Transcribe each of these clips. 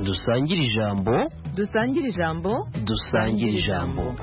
dusangire ijambo. dusangire ijambo. dusangire ijambo.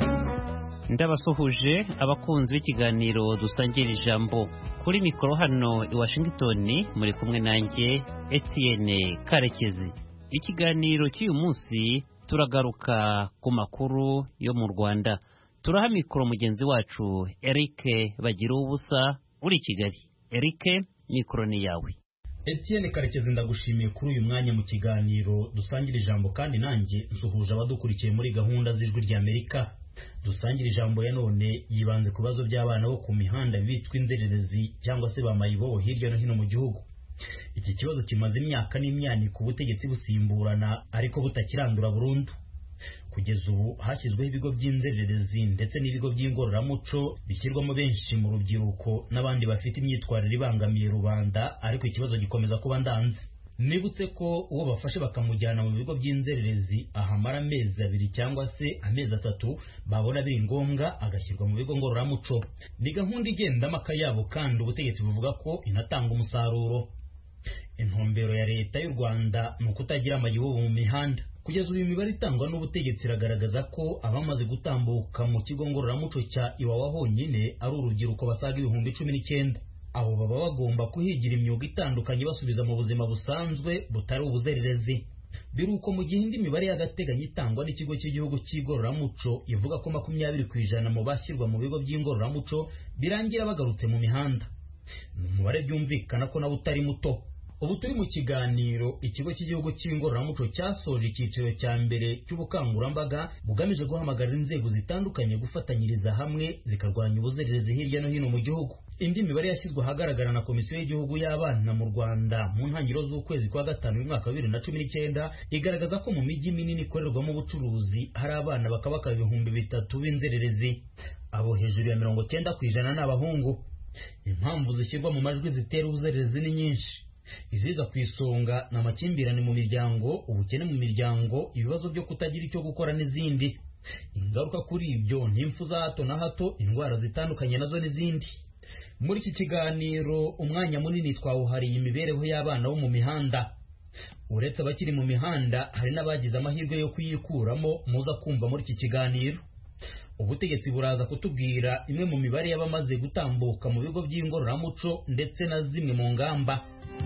ndabasuhuje abakunzi b'ikiganiro dusangira ijambo. Kuri mikoro hano i Washington muri kumwe nanjye Etienne Karekezi. Ikiganiro cy'uyu munsi turagaruka ku makuru yo mu Rwanda. Turaha mikoro mugenzi wacu Eric Bagira ubusa uri Kigali. Eric, mikoro ni yawe. Etienne Karekezi, ndagushimiye kuri uyu mwanya mu kiganiro dusangira ijambo, kandi nanjye nsuhuje abadukurikiye muri gahunda z'ijwi ry'Amerika. Dusangira ijambo ya none yibanze ku bibazo by'abana bo ku mihanda bitwa inzererezi cyangwa se bamayibobo hirya no hino mu gihugu. Iki kibazo kimaze imyaka n'imyaka ku butegetsi busimburana ariko butakirandura burundu. Kugeza ubu hashyizweho ibigo by'inzererezi ndetse n'ibigo by'ingororamuco bishyirwamo benshi mu rubyiruko n'abandi bafite imyitwarire ibangamiye rubanda, ariko ikibazo gikomeza kuba ndanze. Nibutse ko uwo bafashe bakamujyana mu bigo by'inzererezi ahamara amezi 2 cyangwa se amezi 3, babona biri ngombwa agashyirwa mu bigo ngororamuco. Ni gahunda igendamo akayabo, kandi ubutegetsi buvuga ko inatanga umusaruro. Intumbero ya leta y'u Rwanda ni ukutagira amayibobo mu mihanda. Kugeza uyu mibare itangwa n'ubutegetsi iragaragaza ko abamaze gutambuka mu kigo ngororamuco cya Iwawa honyine ari urubyiruko basaga 19,000. Abo baba bagomba kuhigira imyuga itandukanye basubiza mu buzima busanzwe butari ubuzererezi. Biruko mu gihe indi mibare y'agateganyo itangwa n'ikigo cy'igihugu cy'igororamuco ivuga ko 20% mu bashyirwa mu bigo by'ingororamuco birangira bagarutse mu mihanda. Ni umubare byumvikana ko nawe utari muto. Ubu turi mu kiganiro ikigo cy'igihugu cy'ingororamuco cyasoje icyiciro cya mbere cy'ubukangurambaga bugamije guhamagarira inzego zitandukanye gufatanyiriza hamwe zikarwanya ubuzererezi hirya no hino mu gihugu. Indi mibare yashyizwe ahagaragara na Komisiyo y'Igihugu y'Abana mu Rwanda mu ntangiriro z'ukwezi kwa gatanu y'umwaka 2019 igaragaza ko mu mijyi minini ikorerwamo ubucuruzi hari abana bakabaka 3,000 b'inzererezi. Abo hejuru ya 90% ni abahungu. Impamvu zishyirwa mu majwi zitera ubuzererezi ni nyinshi. Iziza ku isonga ni amakimbirane mu miryango, ubukene mu miryango, ibibazo byo kutagira icyo gukora n'izindi. Ingaruka kuri ibyo ni impfu za hato na hato, indwara zitandukanye nazo n'izindi. Muri iki kiganiro umwanya munini twawuhariye imibereho y'abana bo mu mihanda. Uretse abakiri mu mihanda, hari n'abagize amahirwe yo kuyikuramo muza kumva muri iki kiganiro. Ubutegetsi buraza kutubwira imwe mu mibare y'abamaze gutambuka mu bigo by'ingororamuco ndetse na zimwe mu ngamba.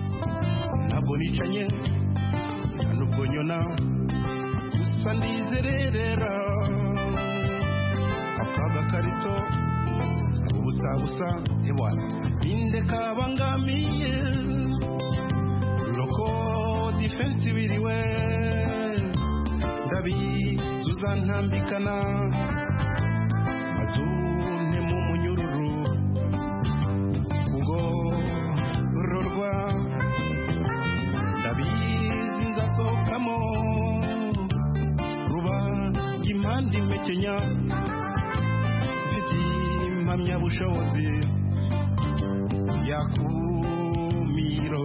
Ntabwo nicanye nubwo nyona gusa ndizerera akaga karito ubusa ebwana inde kabangamiye loko defense biriwe ndabi zuzantambikana azune mu munyururu kugo rorwa ndabizi nzasokamo ruba impande imekenya impamya bushobozi yakumiro.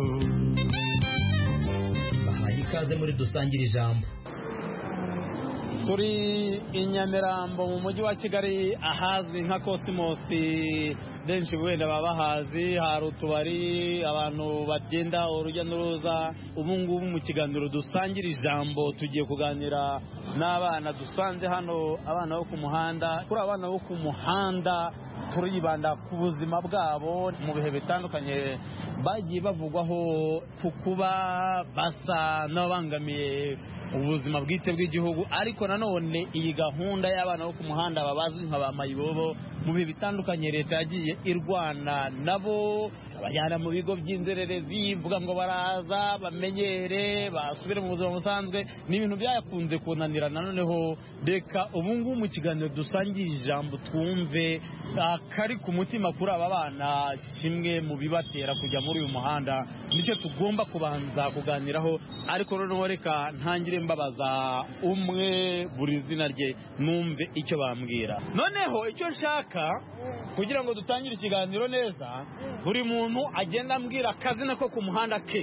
Bahaye ikaze muri dusangira ijambo. Turi i Nyamirambo mu mujyi wa Kigali ahazwi nka Cosmos. Benshi wenda baba bahazi, hari utubari abantu bagenda urujya n'uruza. Ubu ngubu mu kiganiro dusangira ijambo tugiye kuganira n'abana dusanze hano, abana bo ku muhanda. Kuri abana bo ku muhanda turibanda ku buzima bwabo mu bihe bitandukanye bagiye bavugwaho ku kuba basa n'abangamiye ubuzima bwite bw'igihugu, ariko nanone iyi gahunda y'abana bo ku muhanda babazwi nka bamayibobo mu bihe bitandukanye leta yagiye irwana nabo, abajyana mu bigo by'inzererezi ivuga ngo baraza bamenyere basubire mu buzima busanzwe. Ni ibintu byakunze kunanira. Nanoneho reka ubu ngubu mu kiganiro dusangiye ijambo twumve kari ku mutima kuri aba bana, kimwe mu bibatera kujya muri uyu muhanda nicyo tugomba kubanza kuganiraho. Ariko noneho reka ntangire mbabaza umwe buri zina rye numve icyo bambwira. Noneho icyo nshaka kugira ngo dutangire ikiganiro neza, buri muntu agenda ambwira akazina ko ku muhanda ke.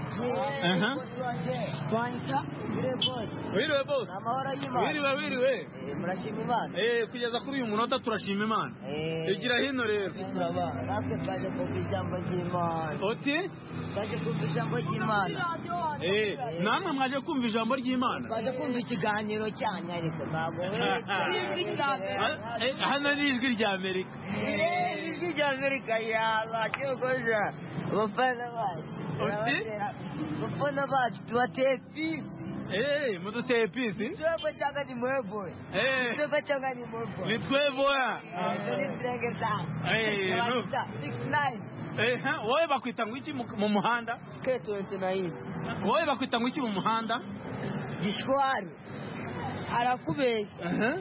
Twanyita Wiriwe boss. Amahoro y'Imana. Wiriwe. Murashima Imana. Kugeza kuri uyu munota turashima Imana. Igira hino rero. Natwe twaje kumva ijambo ry'Imana. Oti? Twaje kumva ijambo ry'Imana. namwe mwaje kumva ijambo ry'Imana twaje kumva ikiganiro cyanyu ariko ntabwo hano ni ijwi rya Amerika ijwi rya Amerika yala cyokoza abafana bacu tubateye pisi muduteye pisi chombo changa ni mweboy chombo changa ni mweboy ni tweboya ni drenge sana 69 wowe bakwita ngo iki mu muhanda K29 wowe bakwita ngo iki mu muhanda gishwari arakubeshya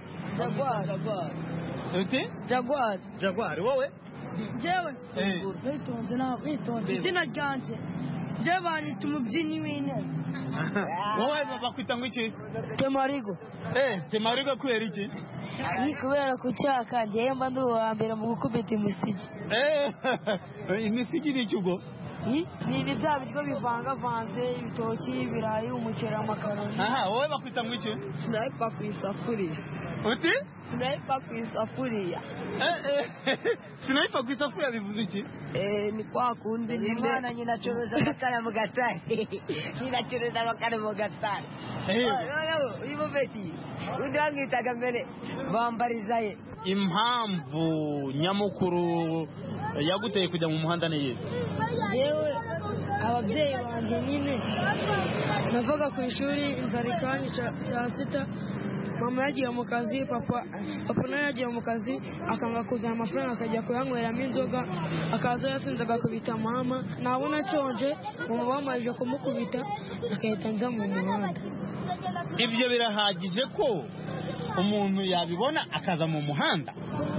Jaguar wowe jewe witonze izina ryanje jewe banyita umubyinnyi w'intebe wowe bakwita ngo iki Temarigo Temarigo kubera iki ni kubera kucyaka njyewe mba ndi uwa mbere mu gukubita imisigi imisigi ni iki ubwo ni bya biryo bivangavanze ibitoki ibirayi umuceri amakaroni wowe bakwita ngo iki sniper ku isafuriya uti sniper ku isafuriya sniper ku isafuriya bivuze iki ni kwa kundi nyine ninacuruza amakara mu gatari ninacuruza amakara mu gatari uyu mubeti undi wangitaga mbere bambarizaye impamvu nyamukuru yaguteye kujya mu muhanda ni yihe yewe ababyeyi banjye nyine navaga ku ishuri inzara ikanyica saa sita mama yagiye mu kazi papa nawe yagiye mu kazi akanga kuzana amafaranga akajya kuyanyweramo inzoga akaza yasinze agakubita mama nabona nshonje mama bamajije kumukubita agahita nza mu muhanda ibyo birahagije ko umuntu yabibona akaza mu muhanda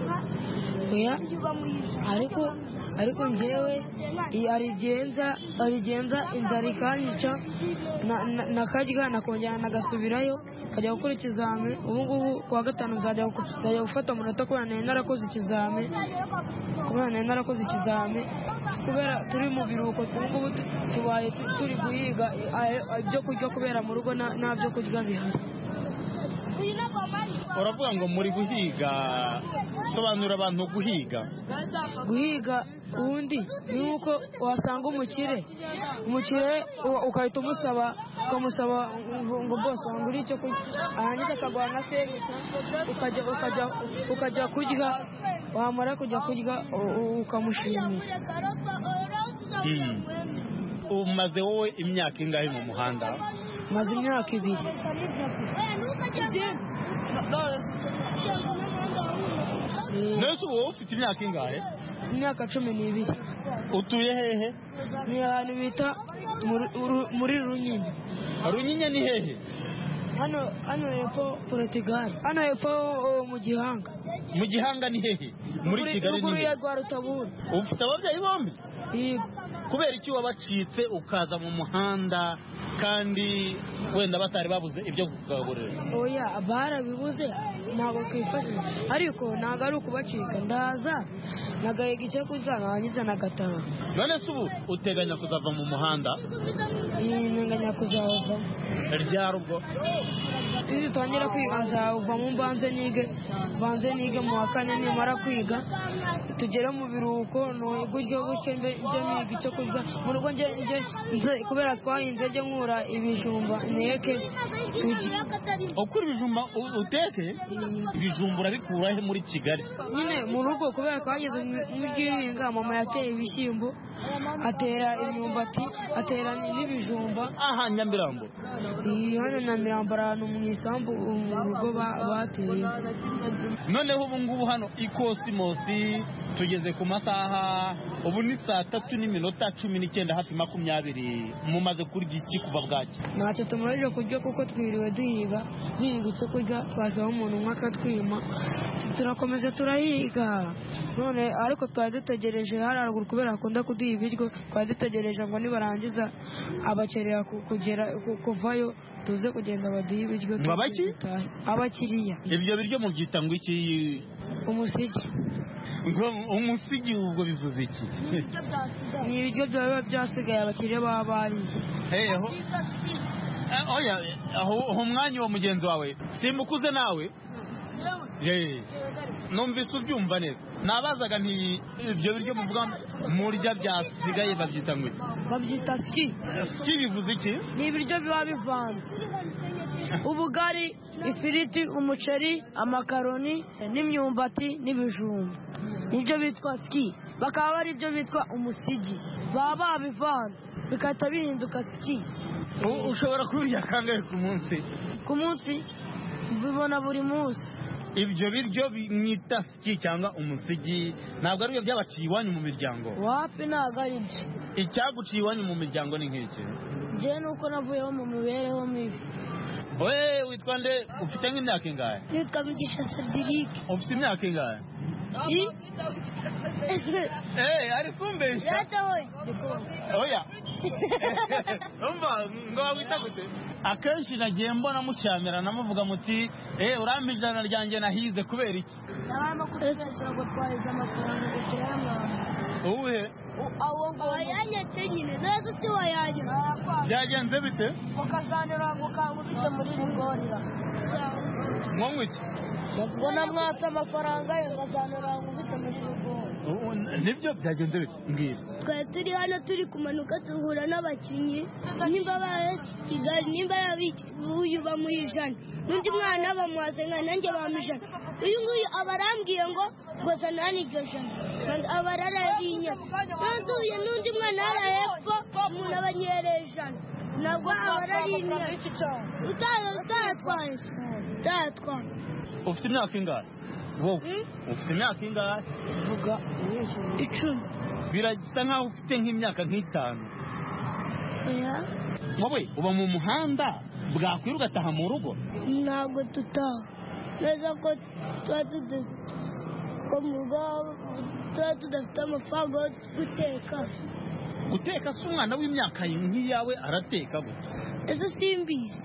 ariko njyewe arigenza inzara ikanyica nakarya nakongera nagasubirayo kajya gukora ikizami ubu ngubu kuwa gatanu nzajya gufata umunota kubera nari narakoze ikizami kubera turi mu biruhuko ubu ngubu tubaye turi guhiga ibyo kurya kubera mu rugo nta byo kurya bihari uravuga ngo muri guhiga sobanura abantu guhiga ubundi ni uko wasanga umukire ukahita ukamusaba ngo bose wangure icyo kurya arangiza akaguha na serivisi ukajya kurya wamara kujya kurya ukamushimira umaze wowe imyaka ingahe mu muhanda maze imyaka 2 nese wowe ufite imyaka ingahe imyaka 12 utuye hehe ni ahantu bita muri Runyinya ni hehe hano hepfo Portugal hano hepfo mu Gihanga ni hehe muri Kigali ni hehe ufite ababyeyi bombi kubera iki wabacitse ukaza mu muhanda kandi wenda batari babuze ibyo kugaburira oya barabibuze ntabwo kwifashisha ariko ntabwo ari ukubacika ndaza nagahiga icyo kurya narangiza nagataha none se ubu uteganya kuzava mu muhanda nteganya kuzawuvamo ryari ubwo iyo utangira kwiga nzawuvamo mbanze nige mu wa kane nimara kwiga tugere mu biruhuko gutyo njye niga icyo kurya mu rugo kubera twahinze njye nkura ibijumba nteke tujye ukura ibijumba uteke ibijumba urabikura he muri Kigali nyine mu rugo kubera twageze mu by'ihinga mama yateye ibishyimbo atera imyumbati atera n'ibijumba aha Nyamirambo hano Nyamirambo ahantu mu isambu mu rugo bateye noneho ubu ngubu hano ikosimosi tugeze ku masaha ubu ni saa 3:19 hafi 20 mumaze kurya iki kuva bwaki ntacyo tumarije kurya kuko twiriwe duhiga icyo kurya twasaba umuntu umwe akatwima turakomeza turahiga none ariko twari dutegereje haruguru kubera akunda kuduha ibiryo twari dutegereje ngo nibarangiza abakerera kuvayo tuze kugenda baduha ibiryo abakiriya ibyo biryo mubyita ngo iki umusigi umusigi ubwo bivuze iki ni ibiryo byaba byasigaye abakiriya baba bariye oya aho umwanya wa mugenzi wawe simukuze nawe numvise ubyumva neza nabazaga nti ibyo biryo muvuga murya byasigaye babyita ngo babyita ski. Ski bivuze iki? Ni ibiryo biba bivanze, ubugari, ifiriti, umuceri, amakaroni n'imyumbati n'ibijumba, nibyo bitwa ski. Bakaba bari ibyo bitwa umusigi, baba babivanze bikahita bihinduka ski. Ushobora kubirya kangahe ku munsi? Ku munsi bibona buri munsi. Ibyo biryo mwita ski cyangwa umusigi ntabwo ari byo byabaciye iwanyu mu miryango? Wapi, ntabwo ari byo. Icyaguciye iwanyu mu miryango ni nk'iki? Njyewe nuko navuyeho mu mibereho mibi. Wowe witwa nde? Ufite nk'imyaka ingahe? Nitwa Mugisha Cedric. Ufite imyaka ingahe? Ari kumbesha. Oya. Umva ngo wita gute? Akenshi nagiye mbona mushyamira namuvuga muti urampa ijana ryanjye nahize kubera iki? Nabama kuresha ngo twarize amafaranga gukiramwa. Uwe? Awo ngo yanyetse nyine nazo si wayanye. Byagenze bite? Ukazanira ngo kangubite muri rigorira. Mwowe iki? Ngo namwatse amafaranga ye ngazanira ngo ubite muri rigorira. Nibyo byagenze bite? Mbwira. Twari turi hano turi kumanuka tuhura n'abakinnyi nimba baje Kigali nimba yabiki uyu bamuyijana n'undi mwana bamuhasenga nanjye bamujana uyu nguyu abarambwiye ngo zana n'iryo jana abarararinya nanduye n'undi mwana arahepfo umuntu abanyerejana nabwo abararinya utatwaye. Ufite imyaka ingahe? Wowe ufite imyaka ingahe? Vuga 10. Birasa nkaho ufite nk'imyaka nk'itanu. Wowe uba mu muhanda bwakwira ugataha mu rugo? Ntabwo tutaha neza ko tuba tudafite amafaranga yo guteka. Guteka si umwana w'imyaka nk'iyawe arateka gute? Ese simbizi.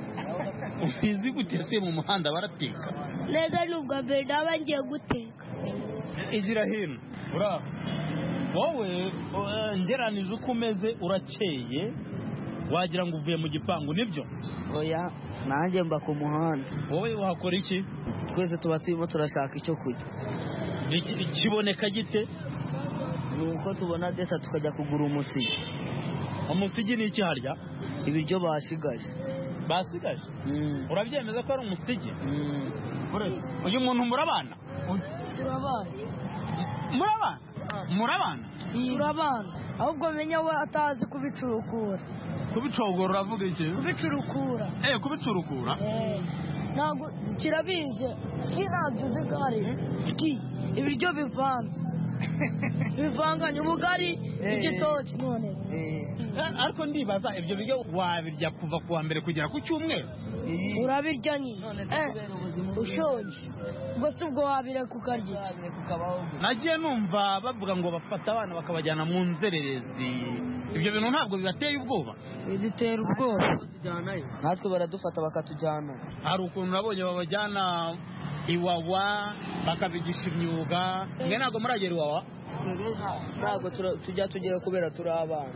Ubizi gute se mu muhanda barateka? Neza n'ubwa mbere naba ngiye guteka. Igira hino uraho wowe ngeranije uko umeze urakeye wagira ngo uvuye mu gipangu nibyo? Oya, nanjye mba ku muhanda. Wowe uhakora iki? Twese tuba turimo turashaka icyo kurya. Kiboneka gite? Nuko tubona desa tukajya kugura umusigi. Umusigi ni iki harya? Ibiryo basigaje. Basigaje? Urabyemeza ko ari umusigi? Uyu muntu murabana? Turabana. Murabana? Murabana? Turabana. Ahubwo menya we atazi kubicurukura. Kubicogora uravuga iki? Kubicurukura. Kubicurukura? Ntabwo kirabize. Ski ntabyo uzi gari. Ski. Ibiryo bivanze. Bivanganye ubugari igitoki none. Ariko ndibaza ibyo biryo wabirya kuva kuwa mbere kugera ku cyumweru? Urabirya nyine. Ushonje. Ubwo si ubwo wabireka ukarya iki? Nagiye numva bavuga ngo bafata abana bakabajyana mu nzererezi. Ibyo bintu ntabwo bibateye ubwoba? Bidutera ubwoba. Natwe baradufata bakatujyana. Hari ukuntu nabonye babajyana Iwawa bakabigisha imyuga. Mwe ntabwo muragera Iwawa? Ntabwo tujya tugera kubera turi abana.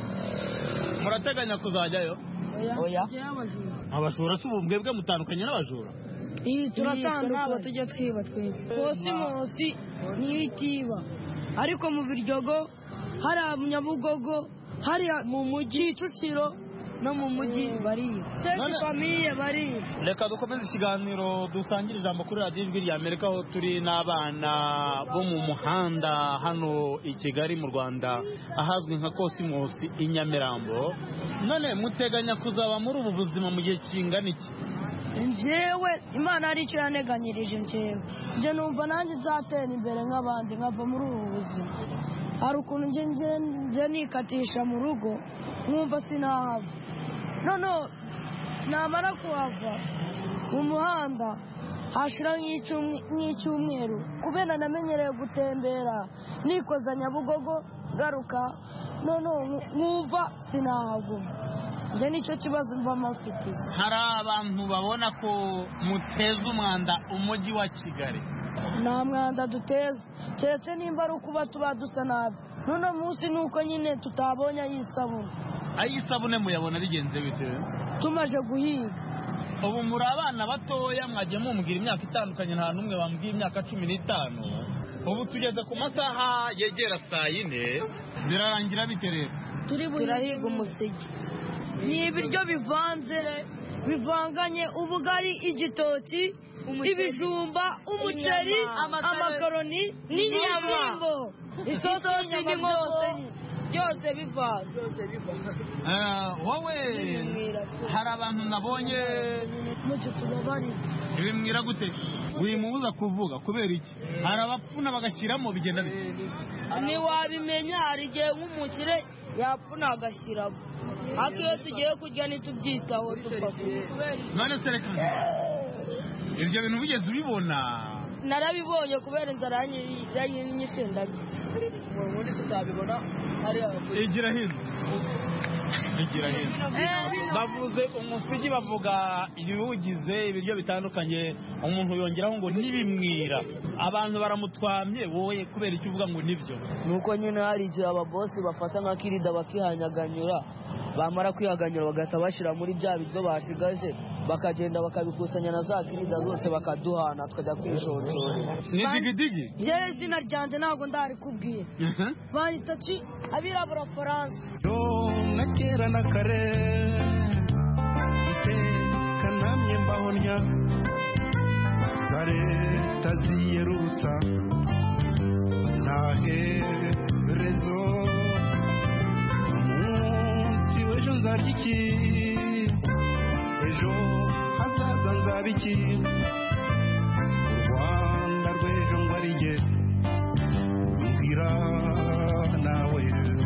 Murateganya kuzajyayo? Oya. Abajura si ubwebwe mutandukanye n'abajura? Turatandukanye tujya twiba twebwe. Kosimosi niyo itiba. Ariko mu Biryogo hari Nyabugogo hari mu mujyi Kicukiro no mu mujyi bariba. Seti famiye bariba. Reka dukomeze ikiganiro dusangira ijambo kuri radiyo ijwi rya Amerika aho turi n'abana bo mu muhanda hano i Kigali mu Rwanda ahazwi nka Kosimosi i Nyamirambo. None muteganya kuzaba muri ubu buzima mu gihe kingana iki? Njyewe Imana ari icyo yaneganyirije njyewe. Njye numva nanjye nzatera imbere nk'abandi nkava muri ubu buzima. Hari ukuntu njye nikatisha mu rugo nkumva sinahava. None namara kuhava mu muhanda hashira nk'icyumweru kubera namenyereye gutembera nikoza Nyabugogo garuka none nkumva sinahaguma. Njye nicyo kibazo mba mafite. Hari abantu babona ko muteza umwanda umujyi wa Kigali? Nta mwanda duteza keretse nimba ari ukuba tuba dusa nabi. None munsi nuko nyine tutabonye ay'isabune. Ay'isabune muyabona bigenze bite? Tumaje guhiga. Ubu muri abana batoya mwagiye mumbwira imyaka itandukanye nta numwe bambwiye imyaka 15. ubu tugeze ku masaha yegera saa yine birarangira bite rero turahiga umuseke ni ibiryo bivanze bivanganye ubugari igitoki ibijumba umuceri amakaroni n'inyama isosi n'inyama byose bivanze wowe hari abantu nabonye bimwira gute wimubuza kuvuga kubera iki hari abapfuna bagashyiramo bigenda bite ntiwabimenya hari igihe nk'umukire yapfuna agashyiramo ariko iyo tugiye kurya ntitubyitaho dupfa none se reka ibyo bintu bigeze ubibona narabibonye kubera inzara yanyisendaga ubundi tutabibona igira hino bavuze umusigi bavuga ibiwugize ibiryo bitandukanye umuntu yongeraho ngo nibimwira abantu baramutwamye wowe kubera icyo uvuga ngo nibyo nuko nyine hari igihe ababosi bafata nka kirida bakihanyaganyura bamara kwihaganyura bagahita bashyira muri bya biryo basigaje bakagenda bakabikusanya na za kirida zose bakaduhana tukajya kwishonshorera ni digidigi njyewe izina ryanjye ntabwo ndarikubwira bahita abirabura faransa na kera na kare iteka namye mbahonya za leta ziyerutsa ntaherezo umunsi w'ejo nzarya iki ejo hazaza nzaba iki u Rwanda rw'ejo ngo ari jye mbwira nawe.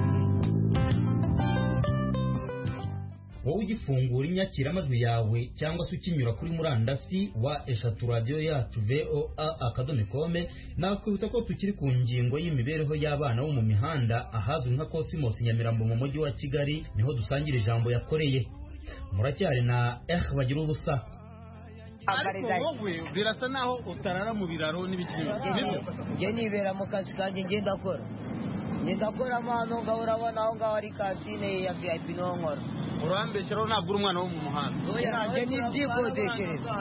wowe ugifungura inyakiramajwi yawe cyangwa se ukinyura kuri murandasi wa eshatu radiyo yacu voa.com nakwibutsa ko tukiri ku ngingo y'imibereho y'abana bo mu mihanda ahazwi nka Cosmos Nyamirambo mu mujyi wa Kigali niho dusangira ijambo yakoreye muracyari na bagira ubusa ariko wowe birasa naho utarara mu biraro n'ibikiri njye nibera mu kazi kanjye ngenda akora amano ngaho urabona aho ngaho ari kantine ya VIP niho nkora urambeshyiraho ntabwo uri umwana wo mu muhanda njye ndyikodeshereza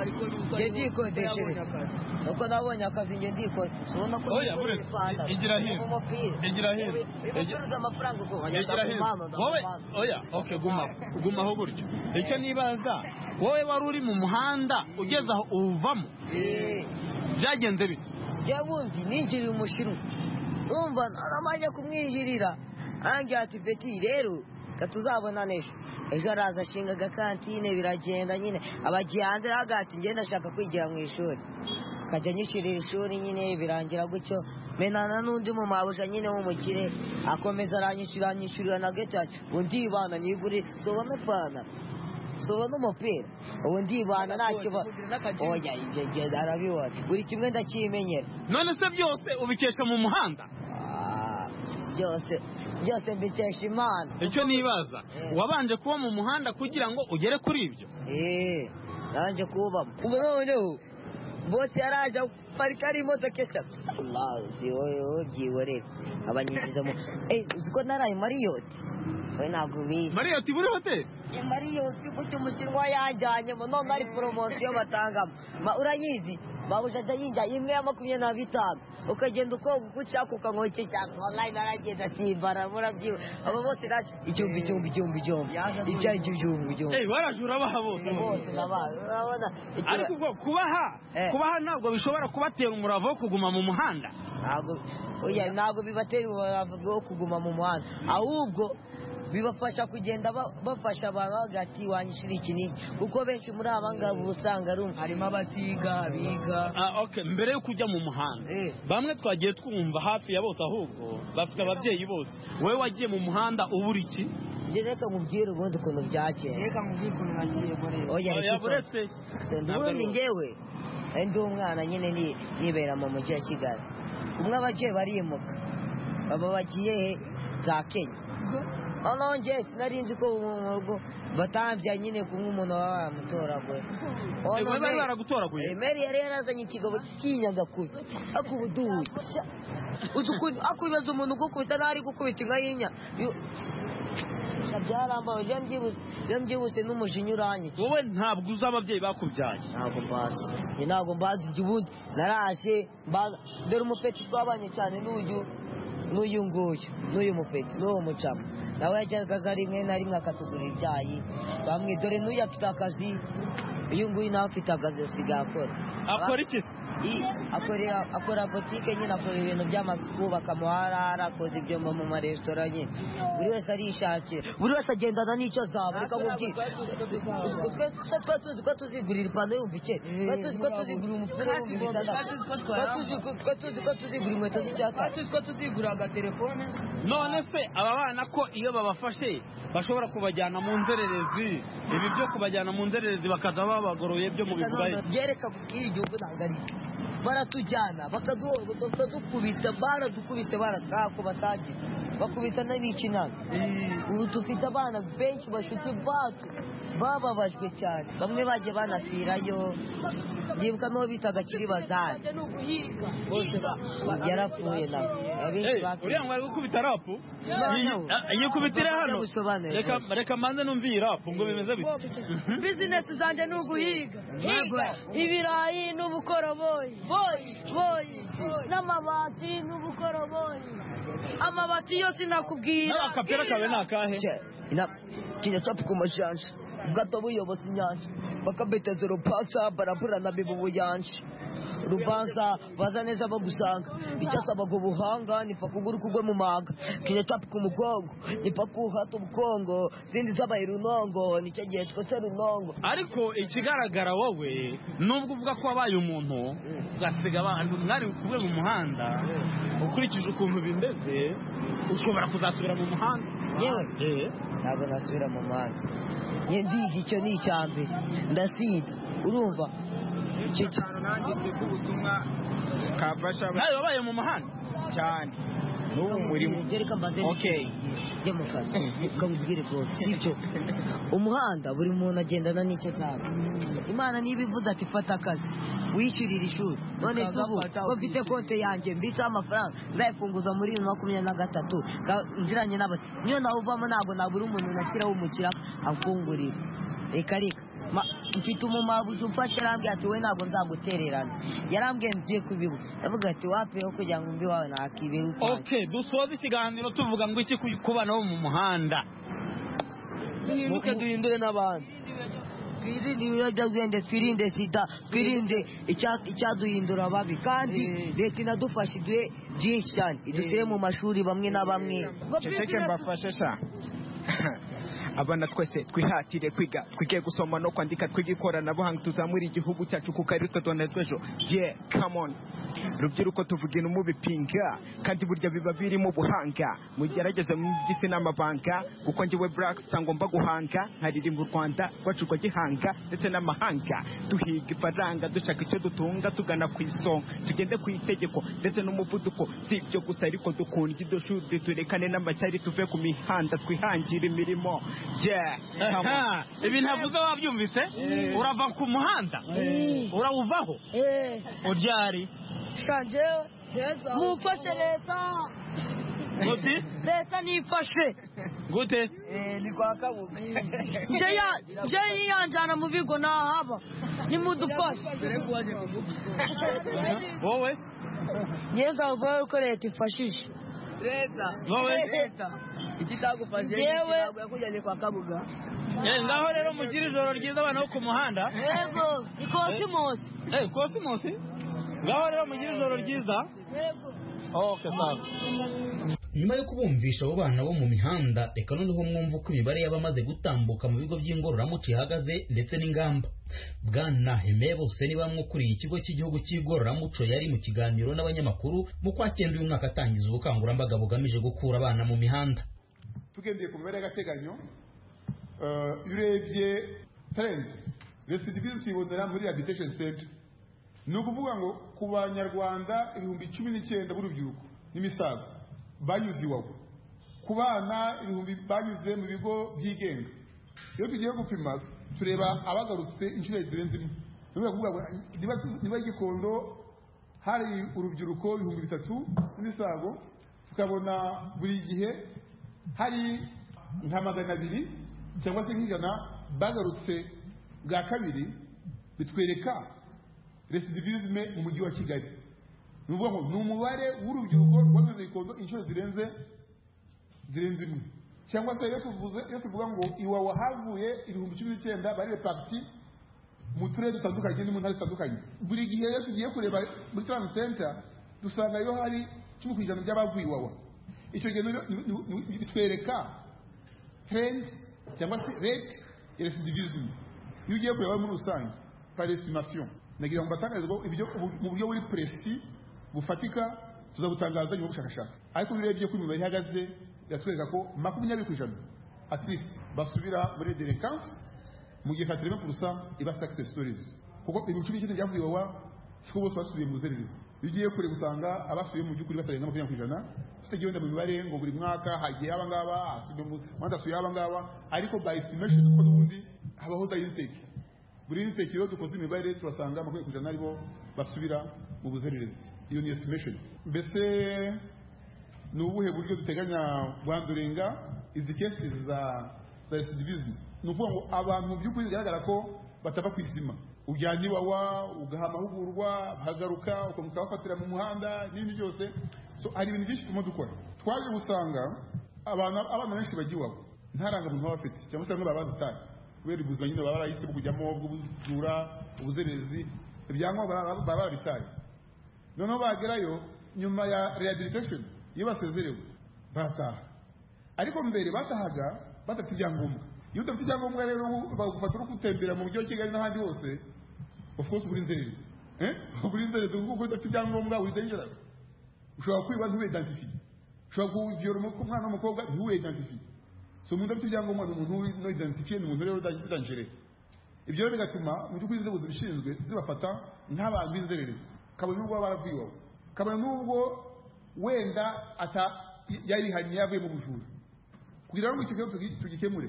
nuko nabonye akazi njye ndikodeshereza ubona ko igira hino ucuruza amafaranga uko wowe okay gumaho gutyo icyo nibaza wowe wari uri mu muhanda ugeze aho uvamo byagenze bite njye wumvi ninjiriye umushinwa umva namajya kumwinjirira angira ati beti rero katuzabona ejo araza ashinga agakantine biragenda nyine abagiye hanze hagati ngenda ashaka kwigira mu ishuri akajya anyishyurira ishuri nyine birangira gutyo menana n'undi mu mabuja nyine w'umukire akomeza aranyishyurira na getaci undi ibana niguri sobona ipantaro sobona umupira ubundi ibana nta kibazo oya ibyo ngenda arabibona buri kimwe ndakimenyera none se byose ubikesha mu muhanda byose mbikesha Imana icyo nibaza wabanje kuba mu muhanda kugira ngo ugere kuri ibyo nanje kubamo ubu noneho bose yaraje parika ari imodoka eshatu byihorere abanyinjizamo uziko naraye mariyoti we ntabwo ubizi mariyoti buri hoteli mariyoti gutyo umushinwa yanjyanyemo none ari poromosiyo batangamo urayizi babujajya yinjya imwe ya 25 ukagenda uko gucyaka ukanywa icyo cyane online aragenda atimbara murabyiwe abo bose nacu igihumbi ibya igihumbi warajura baha bose urabona ariko ubwo kubaha ntabwo bishobora kubatera umurava wo kuguma mu muhanda ntabwo bibatera umurava wo kuguma mu muhanda ahubwo bibafasha kugenda bafasha abantu hagati wanyishira iki n'iki kuko benshi muri aba ngaba usanga harimo abatiga biga mbere yo kujya mu muhanda bamwe twagiye twumva hafi ya bose ahubwo bafite ababyeyi bose wowe wagiye mu muhanda ubura iki reka mubwire ubundi ukuntu byakeye reka mubwire ukuntu nagiye buretse ubundi njyewe ndi umwana nyine nibera mu mujyi wa Kigali. Umwe ababyeyi barimuka baba bagiye za Kenya nonge sinari nzi ko umugo batambya nyine kumwe umuntu waba yamutoraguye bari baragutoraguye meri yari yarazanye ikigabo kinyaga kubi akubuduye akubibaza umuntu gukubita ntari gukubita inka y'inya byarambawe byambyibuze n'umujinya uranyica wowe ntabwo uzi ababyeyi bakubyaye ntabwo mbazi ibyo ubundi naraje dore umupeti twabanye cyane n'uyu mupeti n'uwo mucama nawe yajyaga aza rimwe na rimwe akatugura ibyayi bamwe dore n'uyu afite akazi uyu nguyu nawe afite akazi asigaye akora iki akora botike nyine akora ibintu by'amasuku bakamuharara akoza ibyombo mu maresitora nyine buri wese arishakira buri wese agendana n'icyo azaba reka mubwire twari tuzi ko tuzigurira ipantaro y'ibihumbi icyenda twari tuzi ko tuzigurira umupira w'ibihumbi bitandatu twari tuzi ko tuzigurira inkweto z'icyatsi twari tuzi ko tuzigurira agatelefone none se aba bana ko iyo babafashe bashobora kubajyana mu nzererezi ibi byo kubajyana mu nzererezi bakaza babagoroye byo mu bivugaye byereka kubwira igihugu ntabwo ari baratujyana bakadukubita baradukubise baratako batagira bakubita n'abicinana ubu dufite abana benshi bashuti bacu bababajwe cyane bamwe bagiye banapfirayo ndibuka n'uwo bitaga kiribazari bose yarapfuye nawe uriya ngo ari gukubita rapu yikubitire hano reka manze numva iyi rapu ngo bimeze bite bizinesi zanjye ni uguhiga ibirayi n'ubukoroboyi n'amabati n'ubukoroboyi amabati yose nakubwira akapera kawe ni akahe kinyacapu ku majanja gato buyobozi inyanja bakabeteza urupansa baraburana biba ubuyanja rubanza baza neza bagusanga icyasabaga ubuhanga nipa kugura ukugwe mu manga kinyacapu ku mugongo nipa kuhata ubukongo zindi zabaye runongo nicyo gihe twese runongo ariko ikigaragara wowe nubwo uvuga ko wabaye umuntu ugasiga abantu mwari kumwe mu muhanda ukurikije ukuntu bimeze ushobora kuzasubira mu muhanda yewe ntabwo nasubira mu muhanda ndiga icyo ni icya mbere ndasiga urumva icyo cyane nanjye turi ubutumwa kafasha nawe wabaye mu muhanda cyane n'ubu murimo okay njye mu kazi ukabibwire rwose sibyo umuhanda buri muntu agendana n'icyo cyaba imana niba ivuze ati fata akazi wishyurira ishuri none se ubu ko mfite konti yanjye mbitseho amafaranga ndayifunguza muri 2023 nziranye n'abati niyo nawe uvamo ntabwo nabura umuntu nashyiraho umukira afungurira reka mfite umumabuzi umfashe arambwira ati we ntabwo nzagutererana yarambwiye ngiye kubigo ndavuga ati wapeho kugira ngo mbi wawe nakibera okay dusoze ikiganiro tuvuga ngo iki ku bana bo mu muhanda muke duhindure n'abandi twirinde ibiyobyabwenge twirinde sida twirinde icyaduhindura babi kandi leta inadufasha iduhe byinshi cyane idushyire mu mashuri bamwe na bamwe ceceke mbafashe sha abana twese twihatire kwiga twige gusoma no kwandika twige ikoranabuhanga tuzamura igihugu cyacu kuko ari rutodona tw'ejo come on rubyiruko tuvugira umubipinga kandi burya biba birimo ubuhanga mugerageze mu by'isi n'amabanga kuko njyewe Black Star ngomba guhanga nkaririmba u Rwanda rwacu rwa gihanga ndetse n'amahanga duhiga ifaranga dushaka icyo dutunga tugana ku isonga tugende ku itegeko ndetse n'umuvuduko si ibyo gusa ariko dukunda idoshuri turekane n'amacyari tuve ku mihanda twihangira imirimo ibi ntavuze wabyumvise urava ku muhanda urawuvaho uryari shanjewe mufashe leta gute leta nifashe gute ni kwa kabuga nje yiyanjana mu bigo nahaba nimudufashe wowe nyenza uvuga ko leta ifashije leta ikitagufashe yewe yakujyanye kwa kabuga ngaho rero mugira ijoro ryiza abana bo ku muhanda yego ni Cosmos Cosmos ngaho rero mugira ijoro ryiza yego okay sawa nyuma yo kubumvisha abo bana bo mu mihanda reka noneho mwumva uko imibare y'abamaze gutambuka mu bigo by'ingororamuco ihagaze ndetse n'ingamba bwana Heme bose ni bamwe ukuriye ikigo cy'igihugu cy'igororamuco yari mu kiganiro n'abanyamakuru mu kwa 9 uyu mwaka atangiza ubukangurambaga bugamije gukura abana mu mihanda tugendeye ku mibare y'agateganyo urebye trend recidivism ibonera muri rehabilitation center ni ukuvuga ngo ku banyarwanda 19,000 b'urubyiruko n'imisaza banyuze iwawe ku bana 1000 banyuze mu bigo byigenga. Iyo tugiye gupima tureba abagarutse inshuro zirenze imwe. Niba Gikondo hari urubyiruko 3000 n'isago, tukabona buri gihe hari nka 200 cyangwa se nk'ijana bagarutse bwa kabiri, bitwereka recidivisme mu mujyi wa Kigali. Ni umubare w'urubyiruko rwageze Gikondo inshuro zirenze imwe. Cyangwa se iyo tuvuga ngo Iwawa havuye 19,000 bari reparti mu turere dutandukanye no mu ntara zitandukanye. Buri gihe iyo tugiye kureba muri Trans Center dusanga iyo hari 10% by'abavuye Iwawa. Icyo gihe bitwereka trend cyangwa se rate ya recidivisme. Iyo ugiye kureba muri rusange par estimation, nagira ngo batangarizwa ibyo mu buryo buri précis bufatika tuzabutangaza nyuma y'ubushakashatsi. Ariko birebye ko imibare ihagaze yatwereka ko 20% at least basubira muri delinquence, mu gihe 80% iba success stories. Kuko ibicumi cy'indi byavuye Iwawa siko bose basubiye mu zererezi. Iyo ugiye kure gusanga abasubiye mu by'ukuri batarenga 20%, tutagiye mu mibare ngo buri mwaka hagiye abangaba asubiye mu mwanda asubiye abangaba, ariko by estimation ko n'ubundi habaho da intake. Buri intake yo dukoze imibare turasanga 20% aribo basubira mu buzererezi. Iyo ni estimation. Mbese ni ubuhe buryo duteganya guhanduringa izi cases za recidivism? Ni ukuvuga ngo abantu by'ukuri bigaragara ko batava ku izima, ujyanye Iwawa ugaha amahugurwa hagaruka ukamuka bafatira mu muhanda n'ibindi byose. So hari ibintu byinshi turimo dukora. Twaje gusanga abana benshi bagiye Iwawa ntaranga muntu bafite, cyangwa se baba bazitaye kubera ubuzima nyine baba barahise kujyamo bw'ubujura, ubuzerezi, ibyangombwa baba barabitaye. Noneho bagerayo nyuma ya rehabilitation, iyo basezerewe barataha. Ariko mbere batahaga badafite ibyangombwa. Iyo udafite ibyangombwa rero bagufata uri gutembera mu mujyi wa Kigali n'ahandi hose, of course uri inzererezi. Uri inzererezi kuko udafite ibyangombwa uri dangerous. Ushobora kwiba ntuwidentifiye, ushobora kuvyora umwana w'umukobwa ntuwidentifiye. So umuntu afite ibyangombwa ni umuntu no identifiye, ni umuntu rero udangereye. Ibyo rero bigatuma mu by'ukuri inzego zibishinzwe zibafata nk'abantu b'inzererezi. Kabone n'ubwo baravuye Iwawa, kabone n'ubwo wenda yarihanye yavuye mu bujura. Kugira ngo icyo kibazo tugikemure,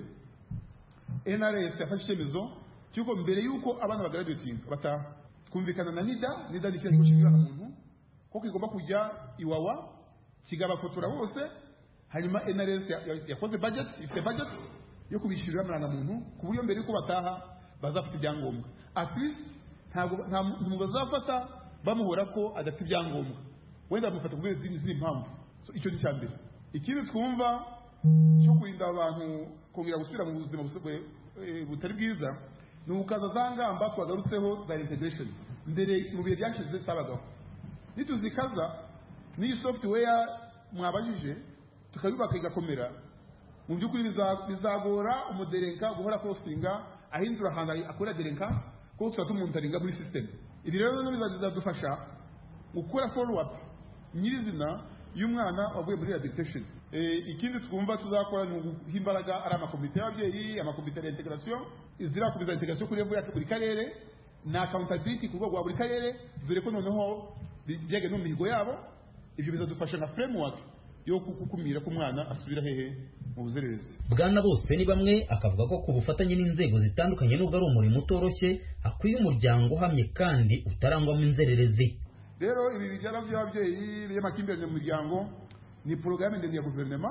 NRS yafashe icyemezo cy'uko mbere y'uko abana bagraduating bataha, twumvikana na NIDA ni ikigo cy'ibirana muntu ko kigomba kujya Iwawa kigabafotora bose, hanyuma NRS yakoze budget, ifite budget yo kubishyurira amana muntu ku buryo mbere y'uko bataha bazafite ibyangombwa. At least nta muntu bazafata bamuhora ko adafite ibyangombwa, wenda bamufata kubera izindi mpamvu. So icyo ni cyambere. Ikindi twumva cyo kurinda abantu kongera gusubira mu buzima butari bwiza ni ukaza za ngamba twagarutseho za integration mbere mu bihe byashize sabagaho. Nituzikaza ni software mwabajije tukabibaka igakomera, mu by'ukuri bizagora umuderenka guhora postinga ahindura ahantu akora derenka ko tuzatumuntaringa muri system. Ibi rero bizadufasha gukora follow up nyirizina y'umwana wavuye muri rehabilitation. Ikindi twumva tuzakora ni uguhimbaraga ari amakomite y'ababyeyi, amakomite ya integration, izira kubiza integration kuri level ya buri karere na accountability ku rwego rwa buri karere, dore ko noneho byage no mihigo yabo. Ibyo bizadufasha na framework yo kukumira ko umwana asubira hehe mu buzererezi. Bwana Bose ni bamwe akavuga ko ku bufatanye n'inzego zitandukanye n'ubwo ari umurimo utoroshye, akwiye umuryango uhamye kandi utarangwamo inzererezi. Rero ibi bijyana by'ababyeyi by'amakimbirane mu miryango ni porogaramu ndende ya guverinoma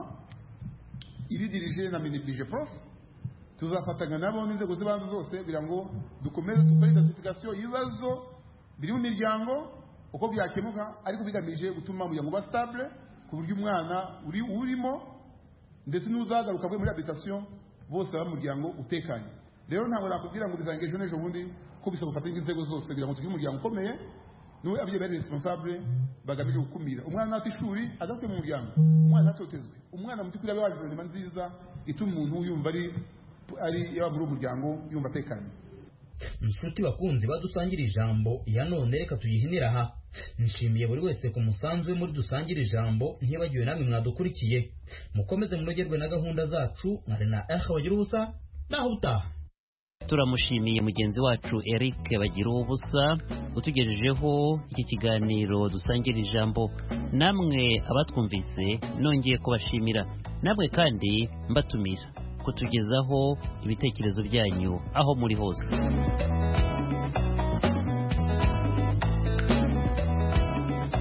iri dirije na Minibije Prof. Tuzafatanya nabo n'inzego z'ibanze zose kugira ngo dukomeze dukore identification y'ibibazo biri mu miryango uko byakemuka, ariko bigamije gutuma umuryango uba stable ku buryo umwana urimo ndetse n'uzagaruka muri rehabilitation bose baba mu muryango utekanye. Rero ntabwo nakubwira ngo bizangeje n'ejo bundi ko bisa gufatanya inzego zose kugira ngo tugire umuryango ukomeye n'uwe ababyeyi bari responsable bagamije gukumira umwana ati ishuri adafite mu muryango, umwana atotezwe, umwana mu by'ukuri abaje ubuzima nziza ituma umuntu yumva ari yaba muri umuryango yumva atekanye. Inshuti bakunzi badusangira ijambo ya none reka tuyihinira aha. Nshimiye buri wese ku musanzu we muri dusangira ijambo, ntibagiwe namwe mwadukurikiye. Mukomeze munogerwe na gahunda zacu. Mwari na bagira ubusa naho utaha. Turamushimiye mugenzi wacu Eric bagira ubusa utugejejeho iki kiganiro dusangira ijambo. Namwe abatwumvise nongeye kubashimira. namwe kandi mbatumira kutugezaho ibitekerezo byanyu aho muri hose.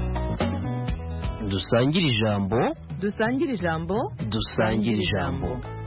Dusangire ijambo, dusangire ijambo, dusangire ijambo.